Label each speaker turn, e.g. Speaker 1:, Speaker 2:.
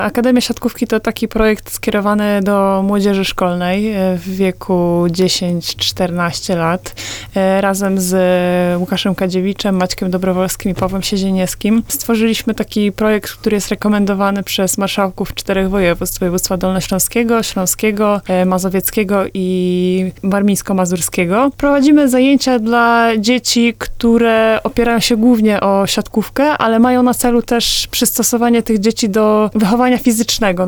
Speaker 1: Akademia Siatkówki to taki projekt skierowany do młodzieży szkolnej w wieku 10-14 lat. Razem z Łukaszem Kadziewiczem, Maćkiem Dobrowolskim i Pawłem Siezieniewskim stworzyliśmy taki projekt, który jest rekomendowany przez marszałków 4 województw. Województwa dolnośląskiego, śląskiego, mazowieckiego i warmińsko-mazurskiego. Prowadzimy zajęcia dla dzieci, które opierają się głównie o siatkówkę, ale mają na celu też przystosowanie tych dzieci do wychowania fizycznego.